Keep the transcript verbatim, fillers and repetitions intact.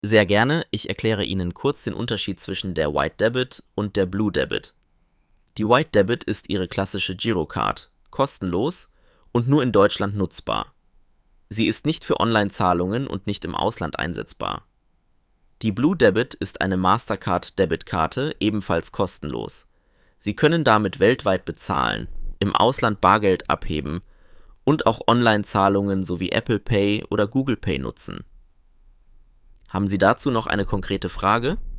Sehr gerne, ich erkläre Ihnen kurz den Unterschied zwischen der White Debit und der Blue Debit. Die White Debit ist Ihre klassische Girocard, kostenlos und nur in Deutschland nutzbar. Sie ist nicht für Online-Zahlungen und nicht im Ausland einsetzbar. Die Blue Debit ist eine Mastercard-Debitkarte, ebenfalls kostenlos. Sie können damit weltweit bezahlen, im Ausland Bargeld abheben und auch Online-Zahlungen sowie Apple Pay oder Google Pay nutzen. Haben Sie dazu noch eine konkrete Frage?